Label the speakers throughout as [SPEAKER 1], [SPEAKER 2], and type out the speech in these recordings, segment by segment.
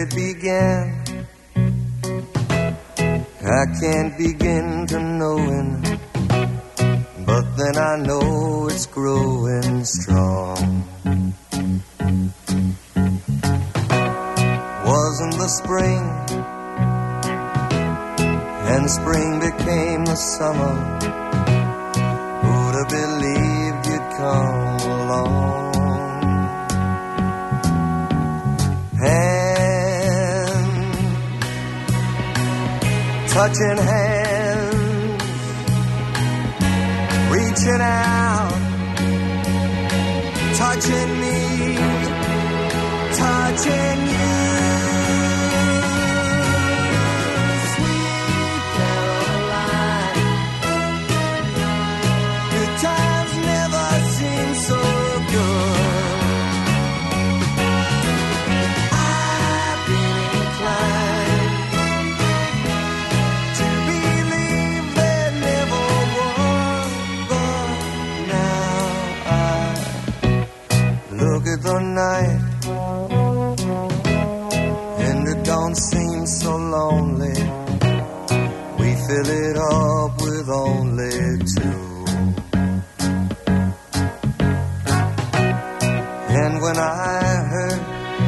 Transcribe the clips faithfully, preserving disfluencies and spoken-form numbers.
[SPEAKER 1] it began. I can't begin to knowing, but then I know it's growing strong. Wasn't the spring, and spring became the summer. Who'd have believed you'd come along? Hand, touching hands, reaching out, touching me, touching you. Sweet Caroline, good times never seem so good. I've been inclined to believe there never was, but now I look at the night and it don't seem so lonely. We fill it up with only two. And when I hurt,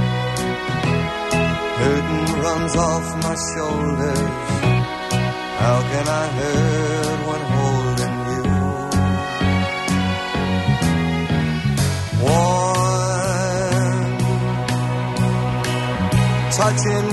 [SPEAKER 1] hurting runs off my shoulders. How can I hurt when holding you? Warm, touching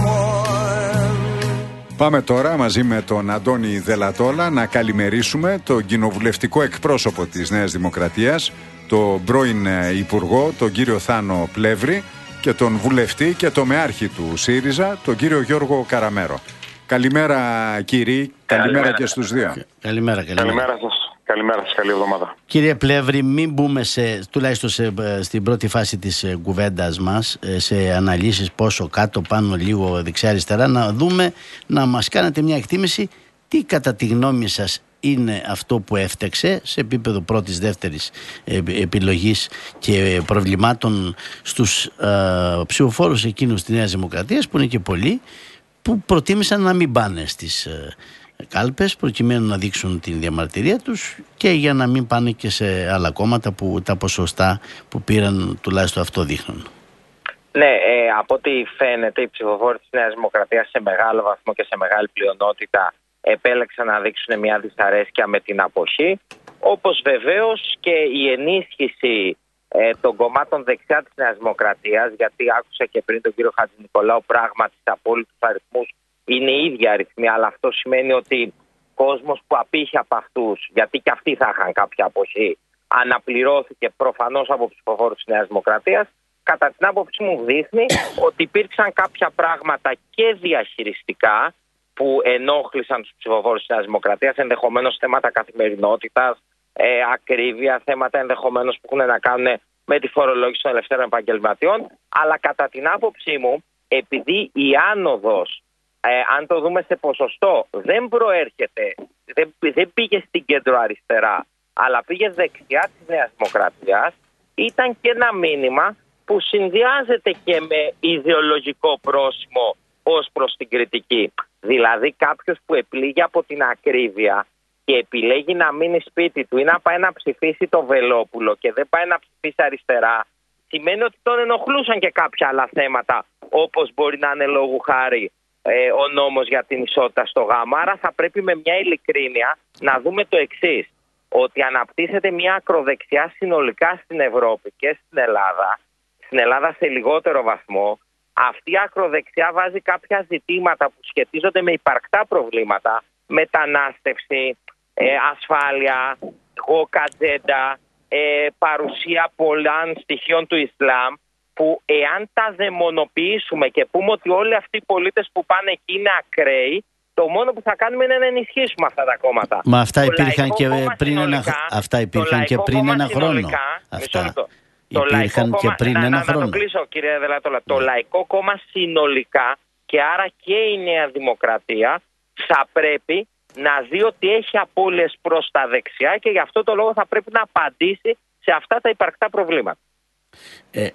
[SPEAKER 1] warm.
[SPEAKER 2] Πάμε τώρα μαζί με τον Αντώνη Δελατόλα να καλημερίσουμε τον κοινοβουλευτικό εκπρόσωπο της Νέας Δημοκρατίας, τον πρώην Υπουργό, τον κύριο Θάνο Πλεύρη, και τον βουλευτή και τομεάρχη του ΣΥΡΙΖΑ, τον κύριο Γιώργο Καραμέρο. Καλημέρα κύριοι, καλημέρα, καλημέρα και στους δύο.
[SPEAKER 3] Καλημέρα, καλημέρα.
[SPEAKER 4] Καλημέρα σας. Καλημέρα σας, καλή εβδομάδα.
[SPEAKER 3] Κύριε Πλεύρη, μην μπούμε σε, τουλάχιστον σε, στην πρώτη φάση της κουβέντας μας, σε αναλύσεις πόσο κάτω, πάνω, λίγο, δεξιά, αριστερά, να δούμε, να μας κάνετε μια εκτίμηση τι κατά τη γνώμη σας είναι αυτό που έφταξε σε επίπεδο πρώτης, δεύτερης επιλογής και προβλημάτων στους ε, ψηφοφόρους εκείνους της Νέας Δημοκρατίας, που είναι και πολλοί, που προτίμησαν να μην πάνε στις ε, κάλπες προκειμένου να δείξουν την διαμαρτυρία τους και για να μην πάνε και σε άλλα κόμματα που τα ποσοστά που πήραν τουλάχιστον αυτό δείχνουν.
[SPEAKER 5] Ναι, ε, από ό,τι φαίνεται οι ψηφοφόροι της Νέας Δημοκρατίας σε μεγάλο βαθμό και σε μεγάλη πλειονότητα επέλεξαν να δείξουν μια δυσαρέσκεια με την αποχή, όπως βεβαίως και η ενίσχυση ε, των κομμάτων δεξιά της Νέας Δημοκρατίας, γιατί άκουσα και πριν τον κύριο Χατζηνικολάου, πράγματι σε απόλυτους αριθμούς είναι οι ίδιοι αριθμοί, αλλά αυτό σημαίνει ότι κόσμος που απήχε από αυτούς, γιατί και αυτοί θα είχαν κάποια αποχή, αναπληρώθηκε προφανώς από ψηφοφόρους της Νέας Δημοκρατίας. Κατά την άποψή μου δείχνει ότι υπήρξαν κάποια πράγματα και διαχειριστικά που ενόχλησαν τους ψηφοφόρους της Νέας Δημοκρατίας, ενδεχομένως θέματα καθημερινότητας, ε, ακρίβεια, θέματα ενδεχομένως που έχουν να κάνουν με τη φορολόγηση των ελευθέρων επαγγελματιών. Αλλά κατά την άποψή μου, επειδή η άνοδος, ε, αν το δούμε σε ποσοστό, δεν προέρχεται, δεν, δεν πήγε στην κέντρο-αριστερά, αλλά πήγε δεξιά της Νέας Δημοκρατίας, ήταν και ένα μήνυμα που συνδυάζεται και με ιδεολογικό πρόσημο ως προς την κριτική. Δηλαδή κάποιος που επλήγει από την ακρίβεια και επιλέγει να μείνει σπίτι του ή να πάει να ψηφίσει το Βελόπουλο και δεν πάει να ψηφίσει αριστερά, σημαίνει ότι τον ενοχλούσαν και κάποια άλλα θέματα, όπως μπορεί να είναι λόγου χάρη ε, ο νόμος για την ισότητα στο γάμα. Άρα θα πρέπει με μια ειλικρίνεια να δούμε το εξής, ότι αναπτύσσεται μια ακροδεξιά συνολικά στην Ευρώπη και στην Ελλάδα, στην Ελλάδα σε λιγότερο βαθμό. Αυτή η ακροδεξιά βάζει κάποια ζητήματα που σχετίζονται με υπαρκτά προβλήματα, μετανάστευση, ε, ασφάλεια, γοκατζέντα, ε, παρουσία πολλών στοιχείων του Ισλάμ, που εάν τα δαιμονοποιήσουμε και πούμε ότι όλοι αυτοί οι πολίτες που πάνε εκεί είναι ακραίοι, το μόνο που θα κάνουμε είναι να ενισχύσουμε αυτά τα κόμματα.
[SPEAKER 3] Μα αυτά υπήρχαν και πριν ένα, αυτά υπήρχαν και πριν ένα χρόνο. Αυτά.
[SPEAKER 5] Το
[SPEAKER 3] υπήρχαν και πριν
[SPEAKER 5] να,
[SPEAKER 3] ένα
[SPEAKER 5] να,
[SPEAKER 3] χρόνο.
[SPEAKER 5] Να το κλείσω, κύριε Δελατόλα. Το Λαϊκό Κόμμα συνολικά, και άρα και η Νέα Δημοκρατία, θα πρέπει να δει ότι έχει απώλειες προς τα δεξιά και γι' αυτό το λόγο θα πρέπει να απαντήσει σε αυτά τα υπαρκτά προβλήματα.
[SPEAKER 3] Ε,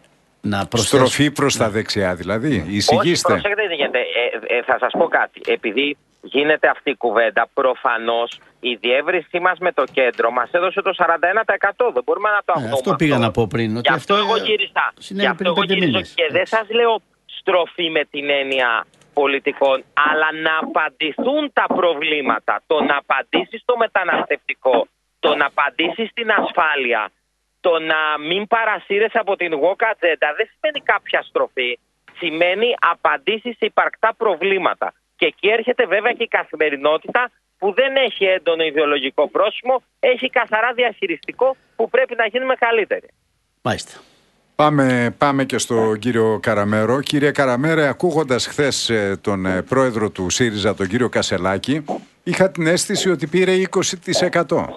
[SPEAKER 3] Να προσθέσω...
[SPEAKER 2] Στροφή προς τα δεξιά δηλαδή. Εισηγήστε.
[SPEAKER 5] Όχι, προσέξτε, γιατί, ε, ε, θα σας πω κάτι. Επειδή γίνεται αυτή η κουβέντα, προφανώς η διεύρυνσή μας με το κέντρο μας έδωσε το σαράντα ένα τοις εκατό. Δεν μπορούμε να το αγνοούμε.
[SPEAKER 3] Ε, αυτό πήγα να πω πριν.
[SPEAKER 5] Γι' αυτό, αυτό εγώ γύρισα. Γι' αυτό εγώ γύρισα και δεν σας λέω στροφή με την έννοια πολιτικών, αλλά να απαντηθούν τα προβλήματα. Το να απαντήσει στο μεταναστευτικό, το να απαντήσει στην ασφάλεια, το να μην παρασύρεσαι από την woke ατζέντα δεν σημαίνει κάποια στροφή. Σημαίνει απαντήσει σε υπαρκτά προβλήματα. Και εκεί έρχεται βέβαια και η καθημερινότητα που δεν έχει έντονο ιδεολογικό πρόσημο, έχει καθαρά διαχειριστικό που πρέπει να γίνουμε καλύτεροι.
[SPEAKER 3] Μάλιστα.
[SPEAKER 2] Πάμε, πάμε και στον κύριο Καραμέρο. Κύριε Καραμέρε, ακούγοντας χθες τον πρόεδρο του ΣΥΡΙΖΑ, τον κύριο Κασσελάκη, είχα την αίσθηση ότι πήρε είκοσι τοις εκατό.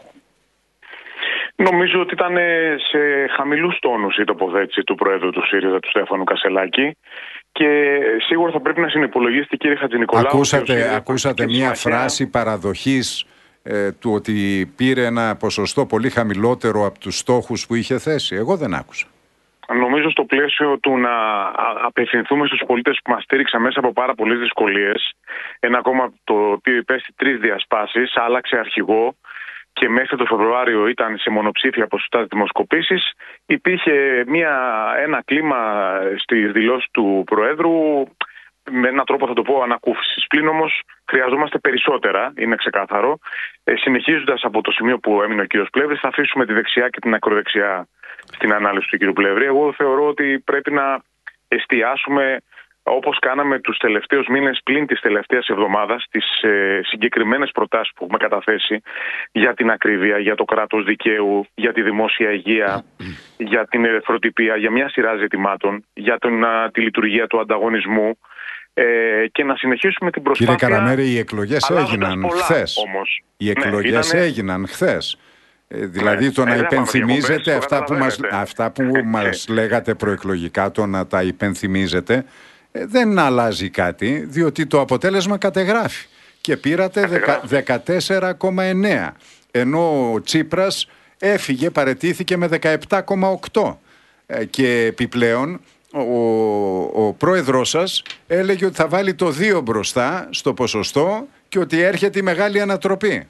[SPEAKER 4] Νομίζω ότι ήταν σε χαμηλούς τόνους η τοποθέτηση του Προέδρου του ΣΥΡΙΖΑ, του Στέφανου Κασσελάκη, και σίγουρα θα πρέπει να συνυπολογίσετε, κύριε Χατζηνικολάου.
[SPEAKER 2] Ακούσατε, ακούσατε μια φράση παραδοχής ε, του ότι πήρε ένα ποσοστό πολύ χαμηλότερο από τους στόχους που είχε θέσει? Εγώ δεν άκουσα.
[SPEAKER 4] Νομίζω στο πλαίσιο του να απευθυνθούμε στους πολίτες που μας στήριξαν μέσα από πάρα πολλές δυσκολίες, ένα κόμμα το οποίο υπέστη τρεις διασπάσεις, άλλαξε αρχηγό και μέχρι το Φεβρουάριο ήταν σε μονοψήφια ποσοστά δημοσκοπήσεις, υπήρχε μια, ένα κλίμα στις δηλώσεις του Προέδρου, με έναν τρόπο θα το πω ανακούφισης. Πλην όμως χρειαζόμαστε περισσότερα, είναι ξεκάθαρο. Ε, συνεχίζοντας από το σημείο που έμεινε ο κύριος Πλεύρης, θα αφήσουμε τη δεξιά και την ακροδεξιά στην ανάλυση του κύριου Πλεύρη. Εγώ θεωρώ ότι πρέπει να εστιάσουμε, όπως κάναμε τους τελευταίους μήνες πλην της τελευταίας εβδομάδας, τις ε, συγκεκριμένες προτάσεις που έχουμε καταθέσει για την ακρίβεια, για το κράτος δικαίου, για τη δημόσια υγεία, για την ελευθεροτυπία, για μια σειρά ζητημάτων, για τον, α, τη λειτουργία του ανταγωνισμού, ε, και να συνεχίσουμε την προσπάθεια.
[SPEAKER 2] Κύριε Καραμέρη, οι εκλογές έγιναν χθες.
[SPEAKER 4] Όμως.
[SPEAKER 2] Οι εκλογές ναι, έγιναν χθες. Ε, δηλαδή ναι, το να ε, υπενθυμίζετε αυτά που, μας, αυτά που μας λέγατε προεκλογικά, το να τα υπενθυμίζετε, δεν αλλάζει κάτι, διότι το αποτέλεσμα κατεγράφει. Και πήρατε δεκατέσσερα κόμμα εννέα, ενώ ο Τσίπρας έφυγε, παραιτήθηκε με δεκαεπτά κόμμα οκτώ. Και επιπλέον ο, ο πρόεδρός σας έλεγε ότι θα βάλει το δύο μπροστά στο ποσοστό και ότι έρχεται η μεγάλη ανατροπή.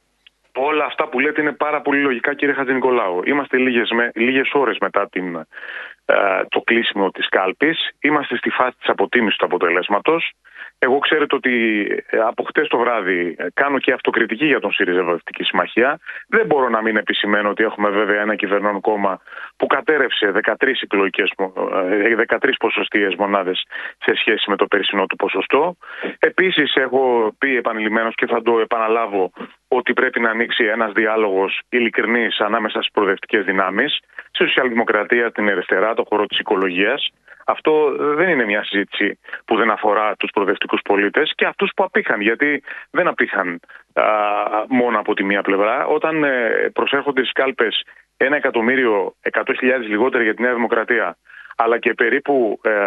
[SPEAKER 4] Όλα αυτά που λέτε είναι πάρα πολύ λογικά, κύριε Χατζηνικολάου. Είμαστε λίγες, με, λίγες ώρες μετά την, ε, το κλείσιμο της κάλπης. Είμαστε στη φάση της αποτίμησης του αποτελέσματος. Εγώ ξέρετε ότι από χτες το βράδυ κάνω και αυτοκριτική για τον ΣΥΡΙΖΑ Ευρωδυτική Συμμαχία. Δεν μπορώ να μην επισημαίνω ότι έχουμε βέβαια ένα κυβερνών κόμμα που κατέρευσε δεκατρείς εκλογικές, δεκατρείς ποσοστίες μονάδες σε σχέση με το περσινό του ποσοστό. Επίσης έχω πει επανειλημμένως και θα το επαναλάβω ότι πρέπει να ανοίξει ένας διάλογος ειλικρινής ανάμεσα στις προοδευτικές δυνάμεις, στη σοσιαλδημοκρατία, την αριστερά, το χώρο της οικολογίας. Αυτό δεν είναι μια συζήτηση που δεν αφορά τους προοδευτικούς πολίτες και αυτούς που απήχαν, γιατί δεν απήχαν α, μόνο από τη μία πλευρά. Όταν ε, προσέρχονται στις κάλπες ένα εκατομμύριο εκατό χιλιάδες λιγότερα για τη Νέα Δημοκρατία, αλλά και περίπου ε,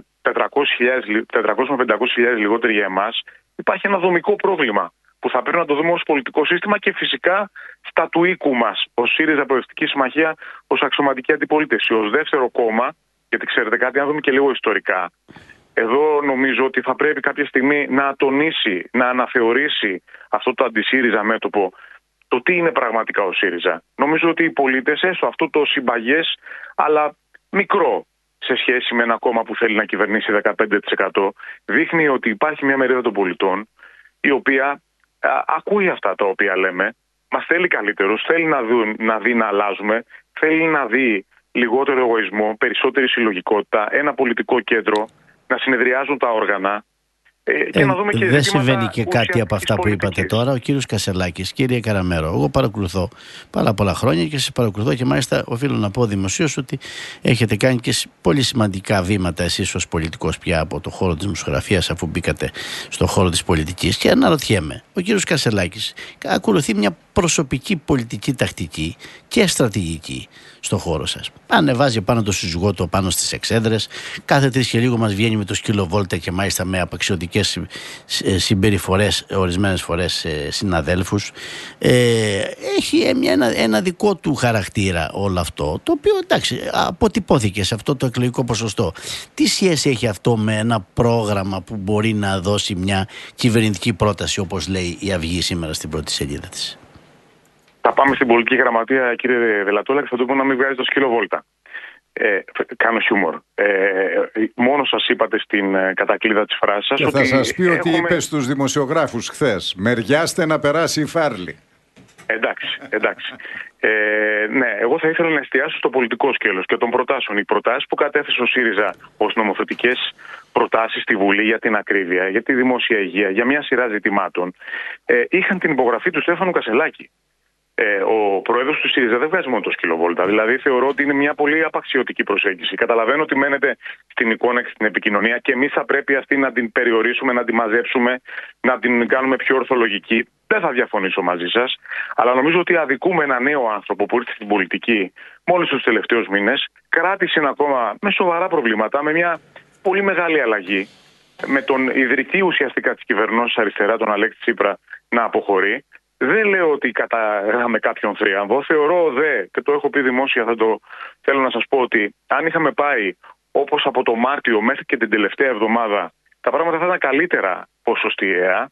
[SPEAKER 4] τετρακόσιες με πεντακόσιες χιλιάδες λιγότεροι για εμάς, υπάρχει ένα δομικό πρόβλημα που θα πρέπει να το δούμε ως πολιτικό σύστημα και φυσικά στα του οίκου μας, ως ΣΥΡΙΖΑ Προοδευτική Συμμαχία, ως αξιωματική αντιπολίτευση, ως δεύτερο κόμμα. Γιατί ξέρετε κάτι, αν δούμε και λίγο ιστορικά, εδώ νομίζω ότι θα πρέπει κάποια στιγμή να τονίσει, να αναθεωρήσει αυτό το αντι-ΣΥΡΙΖΑ μέτωπο, το τι είναι πραγματικά ο ΣΥΡΙΖΑ. Νομίζω ότι οι πολίτες, έστω αυτό το συμπαγές, αλλά μικρό σε σχέση με ένα κόμμα που θέλει να κυβερνήσει δεκαπέντε τοις εκατό, δείχνει ότι υπάρχει μια μερίδα των πολιτών η οποία α, ακούει αυτά τα οποία λέμε, μας θέλει καλύτερους, θέλει να, δουν, να δει να αλλάζουμε, θέλει να δει λιγότερο εγωισμό, περισσότερη συλλογικότητα, ένα πολιτικό κέντρο, να συνεδριάζουν τα όργανα.
[SPEAKER 3] Ε, να δούμε και δεν συμβαίνει και κάτι από αυτά που είπατε τώρα. Ο κύριος Κασσελάκης, κύριε Καραμέρο, εγώ παρακολουθώ πάρα πολλά χρόνια και σας παρακολουθώ και μάλιστα οφείλω να πω δημοσίως ότι έχετε κάνει και πολύ σημαντικά βήματα εσείς ως πολιτικός πια από το χώρο της δημοσιογραφίας, αφού μπήκατε στον χώρο της πολιτικής. Και αναρωτιέμαι, ο κύριος Κασσελάκης ακολουθεί μια προσωπική πολιτική τακτική και στρατηγική στο χώρο σας. Ανεβάζει πάνω το συζυγό του πάνω στις εξέδρες, κάθε τρεις και λίγο μας βγαίνει με το σκυλοβόλτα και μάλιστα με απαξιωτικές συμπεριφορές ορισμένες φορές συναδέλφους. Ε, έχει ένα, ένα δικό του χαρακτήρα όλο αυτό, το οποίο εντάξει αποτυπώθηκε σε αυτό το εκλογικό ποσοστό. Τι σχέση έχει αυτό με ένα πρόγραμμα που μπορεί να δώσει μια κυβερνητική πρόταση, όπως λέει η Αυγή σήμερα στην πρώτη σελίδα της?
[SPEAKER 4] Θα πάμε στην πολιτική γραμματεία, κύριε Δελατόλα, και θα του πω να μην βγάζει το σκύλο βόλτα. Ε, κάνω χιούμορ. Ε, μόνο σας είπατε στην κατακλείδα της φράσης σας.
[SPEAKER 2] Και
[SPEAKER 4] ότι
[SPEAKER 2] θα σας πει
[SPEAKER 4] έχουμε...
[SPEAKER 2] ότι είπε στους δημοσιογράφους χθες. Μεριάστε να περάσει η φάρλη.
[SPEAKER 4] Εντάξει, εντάξει. Ε, ναι, εγώ θα ήθελα να εστιάσω στο πολιτικό σκέλος και των προτάσεων. Οι προτάσεις που κατέθεσε ο ΣΥΡΙΖΑ ως νομοθετικές προτάσεις στη Βουλή για την ακρίβεια, για τη δημόσια υγεία, για μια σειρά ζητημάτων, ε, είχαν την υπογραφή του Στέφανου Κασελάκη. Ε, ο πρόεδρος του ΣΥΡΙΖΑ δεν βγάζει μόνο το σκυλοβόλτα. Δηλαδή, θεωρώ ότι είναι μια πολύ απαξιωτική προσέγγιση. Καταλαβαίνω ότι μένετε στην εικόνα και στην επικοινωνία και εμείς θα πρέπει αυτή να την περιορίσουμε, να την μαζέψουμε, να την κάνουμε πιο ορθολογική. Δεν θα διαφωνήσω μαζί σας. Αλλά νομίζω ότι αδικούμε ένα νέο άνθρωπο που ήρθε στην πολιτική μόλις τους τελευταίους μήνες, κράτησε ακόμα με σοβαρά προβλήματα, με μια πολύ μεγάλη αλλαγή, με τον ιδρυτή ουσιαστικά της κυβερνώσης αριστερά, τον Αλέξη Τσίπρα, να αποχωρεί. Δεν λέω ότι κατάγαμε κάποιον θρίαμβο. Θεωρώ δε, και το έχω πει δημόσια, θα το θέλω να σας πω, ότι αν είχαμε πάει όπως από το Μάρτιο μέχρι και την τελευταία εβδομάδα, τα πράγματα θα ήταν καλύτερα ποσοστιαία.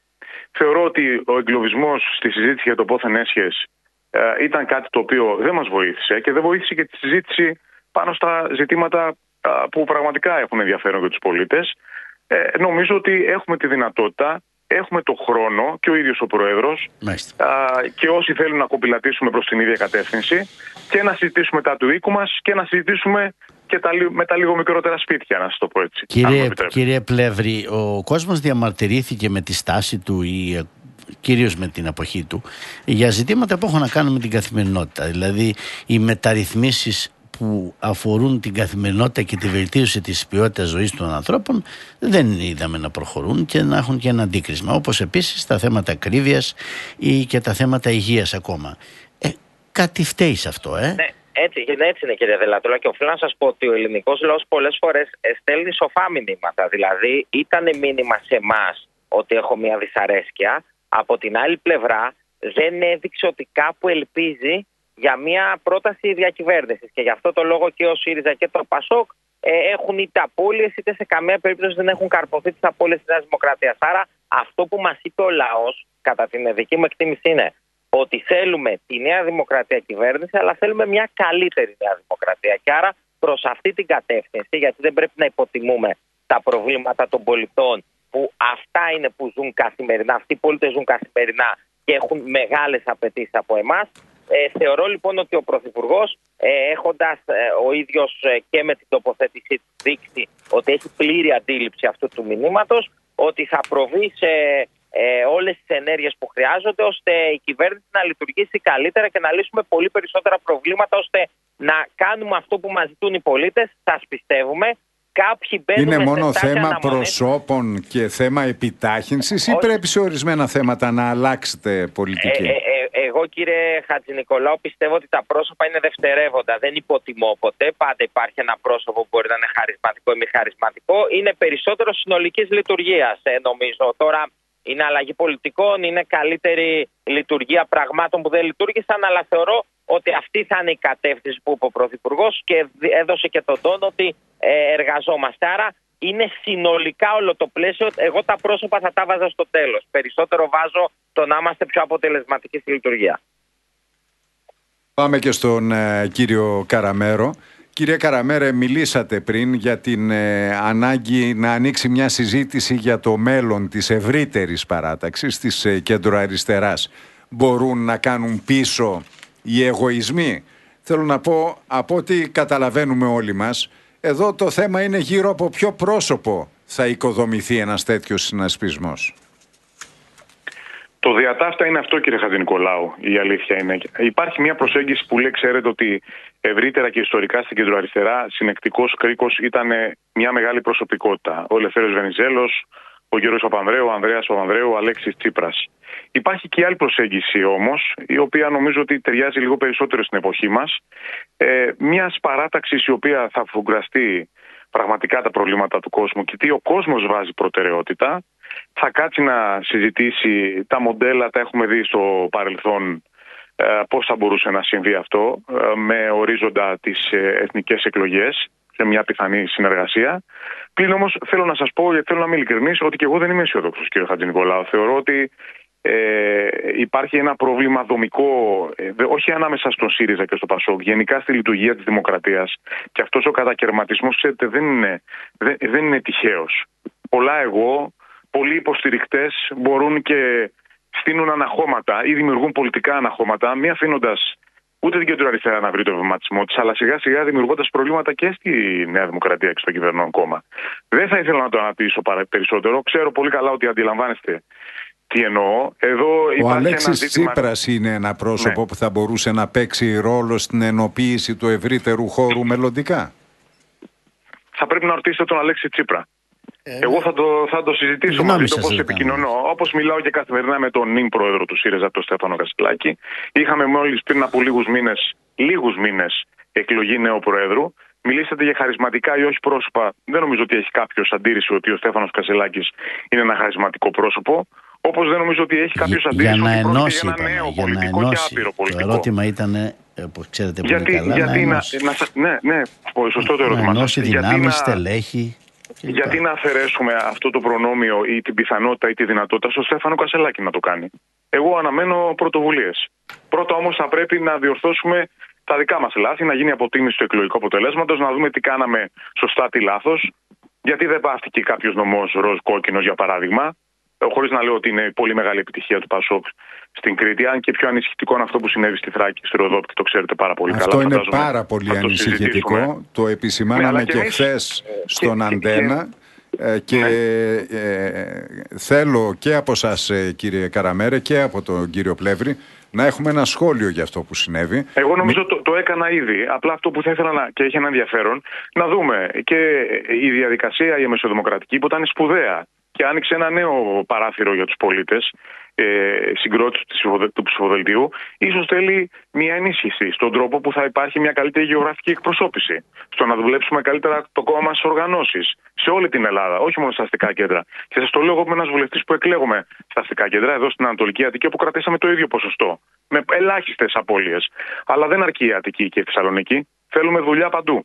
[SPEAKER 4] Θεωρώ ότι ο εγκλωβισμός στη συζήτηση για το πόθεν έσχες ε, ήταν κάτι το οποίο δεν μας βοήθησε και δεν βοήθησε και τη συζήτηση πάνω στα ζητήματα ε, που πραγματικά έχουν ενδιαφέρον για τους πολίτες. Ε, νομίζω ότι έχουμε τη δυνατότητα, έχουμε το χρόνο και ο ίδιος ο Πρόεδρος α, και όσοι θέλουν να κοπηλατήσουμε προς την ίδια κατεύθυνση και να συζητήσουμε τα του οίκου μας και να συζητήσουμε και τα, με τα λίγο μικρότερα σπίτια, να σας το πω έτσι.
[SPEAKER 3] Κύριε, κύριε Πλεύρη, ο κόσμος διαμαρτυρήθηκε με τη στάση του ή κυρίως με την αποχή του για ζητήματα που έχουν να κάνουν με την καθημερινότητα. Δηλαδή οι μεταρρυθμίσεις που αφορούν την καθημερινότητα και τη βελτίωση της ποιότητας ζωής των ανθρώπων δεν είδαμε να προχωρούν και να έχουν και ένα αντίκρισμα, όπως επίσης τα θέματα ακρίβειας ή και τα θέματα υγείας ακόμα. Ε, κάτι φταίει σε αυτό, ε?
[SPEAKER 5] Ναι, έτσι, έτσι είναι, κύριε Δελατόλα, και οφείλω να σας πω ότι ο ελληνικός λαός πολλές φορές στέλνει σοφά μηνύματα. Δηλαδή ήταν μήνυμα σε εμάς ότι έχω μια δυσαρέσκεια, από την άλλη πλευρά δεν έδειξε ότι κάπου ελπίζει για μια πρόταση διακυβέρνησης. Και γι' αυτό το λόγο και ο ΣΥΡΙΖΑ και το ΠΑΣΟΚ ε, έχουν είτε απώλειες είτε σε καμία περίπτωση δεν έχουν καρποθεί τις απώλειες της Νέας Δημοκρατίας. Άρα αυτό που μας είπε ο λαός, κατά την δική μου εκτίμηση, είναι ότι θέλουμε τη Νέα Δημοκρατία κυβέρνηση, αλλά θέλουμε μια καλύτερη Νέα Δημοκρατία. Και άρα προς αυτή την κατεύθυνση, γιατί δεν πρέπει να υποτιμούμε τα προβλήματα των πολιτών, που αυτά είναι που ζουν καθημερινά, αυτοί οι πολίτες ζουν καθημερινά και έχουν μεγάλες απαιτήσεις από εμάς. Ε, θεωρώ λοιπόν ότι ο Πρωθυπουργός, ε, έχοντας ε, ο ίδιος ε, και με την τοποθέτησή του δείξει ότι έχει πλήρη αντίληψη αυτού του μηνύματος, ότι θα προβεί σε ε, όλες τις ενέργειες που χρειάζονται ώστε η κυβέρνηση να λειτουργήσει καλύτερα και να λύσουμε πολύ περισσότερα προβλήματα, ώστε να κάνουμε αυτό που μας ζητούν οι πολίτες. Σας πιστεύουμε.
[SPEAKER 2] Είναι μόνο θέμα προσώπων και θέμα επιτάχυνσης ή πρέπει σε ορισμένα θέματα να αλλάξετε πολιτική?
[SPEAKER 5] Ε, ε, ε, εγώ, κύριε Χατζηνικολάου, πιστεύω ότι τα πρόσωπα είναι δευτερεύοντα. Δεν υποτιμώ ποτέ. Πάντα υπάρχει ένα πρόσωπο που μπορεί να είναι χαρισματικό ή μη χαρισματικό. Είναι περισσότερο συνολικής λειτουργίας, ε, νομίζω. Τώρα είναι αλλαγή πολιτικών, είναι καλύτερη λειτουργία πραγμάτων που δεν λειτουργήσαν, αλλά θεωρώ ότι αυτή θα είναι η κατεύθυνση που είπε ο Πρωθυπουργός και έδωσε και τον τόνο ότι ε, εργαζόμαστε. Άρα είναι συνολικά όλο το πλαίσιο. Εγώ τα πρόσωπα θα τα βάζα στο τέλος. Περισσότερο βάζω το να είμαστε πιο αποτελεσματικοί στη λειτουργία.
[SPEAKER 2] Πάμε και στον ε, κύριο Καραμέρο. Κύριε Καραμέρε, μιλήσατε πριν για την ε, ανάγκη να ανοίξει μια συζήτηση για το μέλλον της ευρύτερης παράταξης, της ε, κεντροαριστεράς. Μπορούν να κάνουν πίσω οι εγωισμοί? Θέλω να πω, από ό,τι καταλαβαίνουμε όλοι μας, εδώ το θέμα είναι γύρω από ποιο πρόσωπο θα οικοδομηθεί ένας τέτοιος συνασπισμός.
[SPEAKER 4] Το διατάφτα είναι αυτό, κύριε Χατζηνικολάου, η αλήθεια είναι. Υπάρχει μια προσέγγιση που λέει, ξέρετε, ότι ευρύτερα και ιστορικά στην κεντροαριστερά συνεκτικός κρίκος ήταν μια μεγάλη προσωπικότητα. Ο Ελευθέριος Βενιζέλος, ο Γιώργος Παπανδρέου, ο Ανδρέας Παπανδρέου, ο Αλέξης Τσίπρας. Υπάρχει και η άλλη προσέγγιση όμως, η οποία νομίζω ότι ταιριάζει λίγο περισσότερο στην εποχή μας. Ε, μιας παράταξης η οποία θα φουγκραστεί πραγματικά τα προβλήματα του κόσμου και τι ο κόσμος βάζει προτεραιότητα. Θα κάτσει να συζητήσει τα μοντέλα, τα έχουμε δει στο παρελθόν, ε, πώς θα μπορούσε να συμβεί αυτό ε, με ορίζοντα τις ε, εθνικές εκλογές σε μια πιθανή συνεργασία. Πλην όμως θέλω να σας πω, γιατί θέλω να είμαι ειλικρινής, ότι και εγώ δεν είμαι αισιόδοξος, κύριε Χατζηνικολάου. Θεωρώ ότι ε, υπάρχει ένα πρόβλημα δομικό, ε, όχι ανάμεσα στον ΣΥΡΙΖΑ και στο ΠΑΣΟΚ, γενικά στη λειτουργία της δημοκρατίας. Και αυτός ο κατακαιρματισμός, ξέρετε, δεν είναι, δεν, δεν είναι τυχαίος. Πολλά εγώ, πολλοί υποστηρικτές μπορούν και στείνουν αναχώματα ή δημιουργούν πολιτικά αναχώματα, μη αφήνοντας ούτε την κεντροαριστερά να βρει το ευηματισμό της, αλλά σιγά σιγά δημιουργώντας προβλήματα και στη Νέα Δημοκρατία και στο κυβερνών κόμμα. Δεν θα ήθελα να το αναπτύσσω περισσότερο. Ξέρω πολύ καλά ότι αντιλαμβάνεστε τι εννοώ. Εδώ
[SPEAKER 2] ο Αλέξης
[SPEAKER 4] ζήτημα...
[SPEAKER 2] Τσίπρας είναι ένα πρόσωπο
[SPEAKER 4] ναι.
[SPEAKER 2] που θα μπορούσε να παίξει ρόλο στην ενοποίηση του ευρύτερου χώρου μελλοντικά.
[SPEAKER 4] Θα πρέπει να ρωτήσετε τον Αλέξη Τσίπρα. Ε, Εγώ θα το, θα το συζητήσω μαζί του, όπως επικοινωνώ. Όπως μιλάω και καθημερινά με τον νυν πρόεδρο του ΣΥΡΙΖΑ, τον Στέφανο Κασιλάκη. Είχαμε μόλις πριν από λίγους μήνες, λίγους μήνες εκλογή νέου προέδρου. Μιλήσατε για χαρισματικά ή όχι πρόσωπα. Δεν νομίζω ότι έχει κάποιος αντίρρηση ότι ο Στέφανος Κασιλάκης είναι ένα χαρισματικό πρόσωπο. Όπως δεν νομίζω ότι έχει κάποιος αντίρρηση
[SPEAKER 3] για να
[SPEAKER 4] ότι
[SPEAKER 3] ενώσει,
[SPEAKER 4] για ένα νέο
[SPEAKER 3] για
[SPEAKER 4] πολιτικό
[SPEAKER 3] να
[SPEAKER 4] και
[SPEAKER 3] ενώσει.
[SPEAKER 4] άπειρο πολιτικό.
[SPEAKER 3] Το ερώτημα ήταν, όπως ξέρετε πολύ
[SPEAKER 4] γιατί,
[SPEAKER 3] καλά,
[SPEAKER 4] γιατί
[SPEAKER 3] να,
[SPEAKER 4] να, να, ναι, ναι, σωστό το ερώτημα.
[SPEAKER 3] Να ενώσει δυνάμεις,
[SPEAKER 4] να...
[SPEAKER 3] στελέχη.
[SPEAKER 4] Γιατί να αφαιρέσουμε αυτό το προνόμιο ή την πιθανότητα ή τη δυνατότητα στο Στέφανο Κασελάκη να το κάνει. Εγώ αναμένω πρωτοβουλίες. Πρώτα όμως θα πρέπει να διορθώσουμε τα δικά μας λάθη, να γίνει αποτίμηση του εκλογικού αποτελέσματος, να δούμε τι κάναμε σωστά, τι λάθος. Γιατί δεν πάυθηκε κάποιος νομός ροζ κόκκινος, για παράδειγμα, χωρίς να λέω ότι είναι πολύ μεγάλη επιτυχία του ΠΑΣΟΚ στην Κρήτη, αν και πιο ανησυχητικό είναι αυτό που συνέβη στη Θράκη, στη Ροδόπη, και το ξέρετε πάρα πολύ
[SPEAKER 2] αυτό
[SPEAKER 4] καλά.
[SPEAKER 2] Αυτό είναι
[SPEAKER 4] φαντάζομαι,
[SPEAKER 2] πάρα πολύ ανησυχητικό. Το επισημάναμε ναι, και, και χθες στον και, Αντένα. Και... Και ναι. ε, θέλω και από σας, κύριε Καραμέρε, και από τον κύριο Πλεύρη να έχουμε ένα σχόλιο για αυτό που συνέβη.
[SPEAKER 4] Εγώ νομίζω Μη... το, το έκανα ήδη. Απλά αυτό που θα ήθελα να, και έχει ένα ενδιαφέρον, να δούμε και η διαδικασία η μεσοδημοκρατική που ήταν σπουδαία και άνοιξε ένα νέο παράθυρο για τους πολίτες, ε, συγκρότηση του ψηφοδελτίου, ίσως θέλει μια ενίσχυση στον τρόπο που θα υπάρχει μια καλύτερη γεωγραφική εκπροσώπηση. Στο να δουλέψουμε καλύτερα το κόμμα μας στις οργανώσεις, σε όλη την Ελλάδα, όχι μόνο στα αστικά κέντρα. Και σας το λέω εγώ, είμαι ένας βουλευτής που εκλέγομαι στα αστικά κέντρα, εδώ στην Ανατολική Αττική, όπου κρατήσαμε το ίδιο ποσοστό. Με ελάχιστες απώλειες. Αλλά δεν αρκεί η Αττική και η Θεσσαλονίκη. Θέλουμε δουλειά παντού.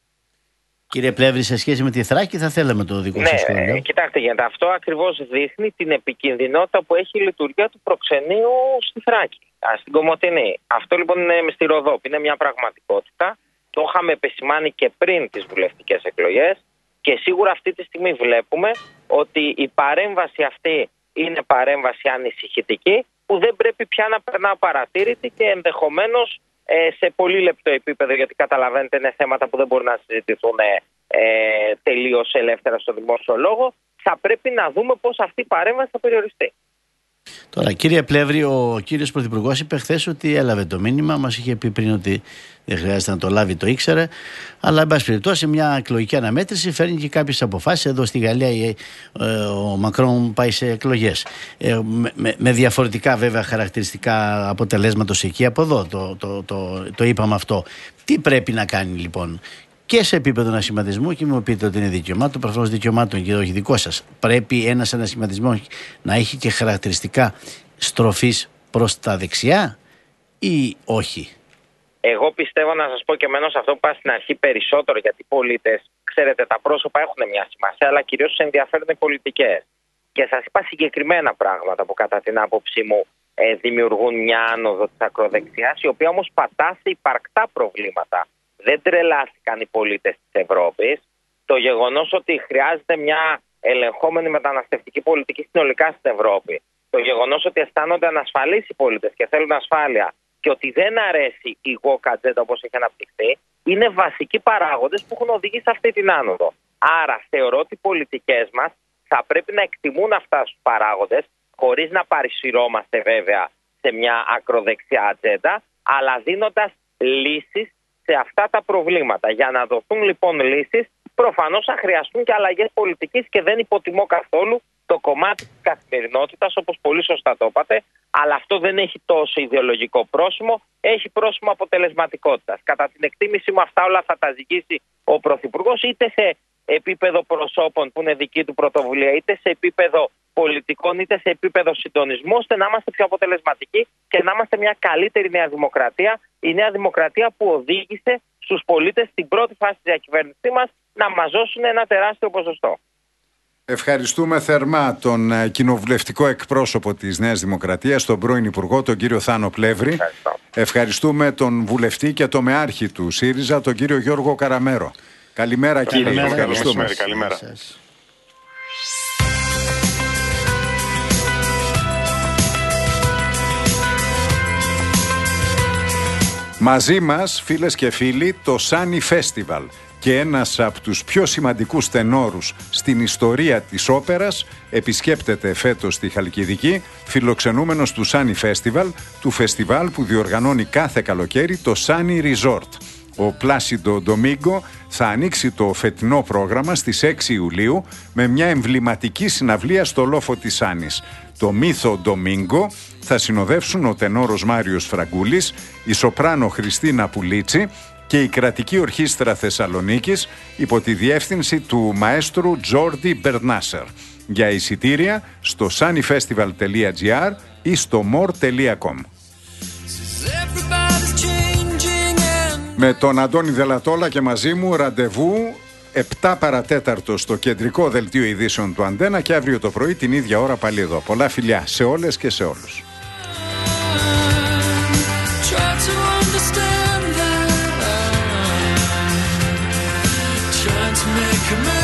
[SPEAKER 3] Κύριε Πλεύρη, σε σχέση με τη Θράκη, θα θέλαμε το δικό σας σχόλιο.
[SPEAKER 5] Ναι, κοιτάξτε, γιατί αυτό ακριβώς δείχνει την επικινδυνότητα που έχει η λειτουργία του προξενείου στη Θράκη, στην Κομοτηνή. Αυτό λοιπόν είναι στη Ροδόπη, είναι μια πραγματικότητα. Το είχαμε επισημάνει και πριν τις βουλευτικές εκλογές και σίγουρα αυτή τη στιγμή βλέπουμε ότι η παρέμβαση αυτή είναι παρέμβαση ανησυχητική που δεν πρέπει πια να περνά παρατήρητη και ενδεχομένως σε πολύ λεπτό επίπεδο, γιατί καταλαβαίνετε είναι θέματα που δεν μπορούν να συζητηθούν ε, τελείως ελεύθερα στο δημόσιο λόγο. Θα πρέπει να δούμε πώς αυτή η παρέμβαση θα περιοριστεί.
[SPEAKER 3] Τώρα, κύριε Πλεύρη, ο κύριος Πρωθυπουργός είπε χθες ότι έλαβε το μήνυμα. Μας είχε πει πριν ότι δεν χρειάζεται να το λάβει, το ήξερε. Αλλά, εν πάση περιπτώσει, μια εκλογική αναμέτρηση φέρνει και κάποιες αποφάσεις. Εδώ στη Γαλλία ε, ο Μακρόν πάει σε εκλογές. Ε, με, με διαφορετικά βέβαια χαρακτηριστικά αποτελέσματος εκεί από εδώ. Το, το, το, το, το είπαμε αυτό. Τι πρέπει να κάνει λοιπόν και σε επίπεδο ανασχηματισμού, και μου πείτε ότι είναι δικαιωμάτων, προφανώς δικαιωμάτων και όχι δικό σας. Πρέπει ένας ανασχηματισμός να έχει και χαρακτηριστικά στροφής προς τα δεξιά ή όχι?
[SPEAKER 5] Εγώ πιστεύω, να σας πω και μένω σε αυτό που είπα στην αρχή περισσότερο, γιατί οι πολίτες, ξέρετε, τα πρόσωπα έχουν μια σημασία, αλλά κυρίως τους ενδιαφέρουν οι πολιτικές. Και σας είπα συγκεκριμένα πράγματα που κατά την άποψή μου ε, δημιουργούν μια άνοδο της ακροδεξιάς, η οποία όμως πατά σε υπαρκτά προβλήματα. Δεν τρελάθηκαν οι πολίτες της Ευρώπης. Το γεγονός ότι χρειάζεται μια ελεγχόμενη μεταναστευτική πολιτική συνολικά στην Ευρώπη, το γεγονός ότι αισθάνονται ανασφαλείς οι πολίτες και θέλουν ασφάλεια και ότι δεν αρέσει η woke agenda όπως έχει αναπτυχθεί, είναι βασικοί παράγοντες που έχουν οδηγήσει σε αυτή την άνοδο. Άρα θεωρώ ότι οι πολιτικές μας θα πρέπει να εκτιμούν αυτά τους παράγοντες, χωρίς να παρισυρώμαστε βέβαια σε μια ακροδεξιά ατζέντα, αλλά δίνοντας λύσεις σε αυτά τα προβλήματα. Για να δοθούν λοιπόν λύσεις, προφανώς θα χρειαστούν και αλλαγές πολιτικής και δεν υποτιμώ καθόλου το κομμάτι της καθημερινότητας, όπως πολύ σωστά το είπατε, αλλά αυτό δεν έχει τόσο ιδεολογικό πρόσημο, έχει πρόσημο αποτελεσματικότητας. Κατά την εκτίμηση μου αυτά όλα θα τα ζυγίσει ο Πρωθυπουργός, είτε σε επίπεδο προσώπων που είναι δική του πρωτοβουλία, είτε σε επίπεδο πολιτικών, είτε σε επίπεδο συντονισμού, ώστε να είμαστε πιο αποτελεσματικοί και να είμαστε μια καλύτερη Νέα Δημοκρατία. Η Νέα Δημοκρατία που οδήγησε στους πολίτες στην πρώτη φάση της διακυβέρνησής μας να μας δώσουν ένα τεράστιο ποσοστό.
[SPEAKER 2] Ευχαριστούμε θερμά τον κοινοβουλευτικό εκπρόσωπο της Νέας Δημοκρατίας, τον πρώην Υπουργό, τον κύριο Θάνο Πλεύρη.
[SPEAKER 5] Ευχαριστώ.
[SPEAKER 2] Ευχαριστούμε τον βουλευτή και το μεάρχη του ΣΥΡΙΖΑ, τον κύριο Γιώργο Καραμέρο. Καλημέρα κύριε,
[SPEAKER 3] Καλημέρα,
[SPEAKER 2] ευχαριστούμε.
[SPEAKER 4] Καλημέρα. καλημέρα.
[SPEAKER 2] Μαζί μας, φίλες και φίλοι, το Sunny Festival και ένας από τους πιο σημαντικούς τενόρους στην ιστορία της όπερας επισκέπτεται φέτος τη Χαλκιδική, φιλοξενούμενος του Sunny Festival, του φεστιβάλ που διοργανώνει κάθε καλοκαίρι το Sunny Resort. Ο Πλάσιντο Ντομίγκο θα ανοίξει το φετινό πρόγραμμα στις έξι Ιουλίου με μια εμβληματική συναυλία στο λόφο της Σάνης. Το Μύθο Ντομίγκο θα συνοδεύσουν ο τενόρος Μάριος Φραγκούλης, η σοπράνο Χριστίνα Πουλίτσι και η κρατική ορχήστρα Θεσσαλονίκης υπό τη διεύθυνση του μαέστρου Τζόρντι Μπερνάσερ. Για εισιτήρια στο sunnyfestival τελεία gr ή στο more τελεία com. Με τον Αντώνη Δελατόλα και μαζί μου ραντεβού επτά παρατέταρτο στο κεντρικό δελτίο ειδήσεων του Αντένα και αύριο το πρωί την ίδια ώρα πάλι εδώ. Πολλά φιλιά σε όλες και σε όλους.
[SPEAKER 6] Make a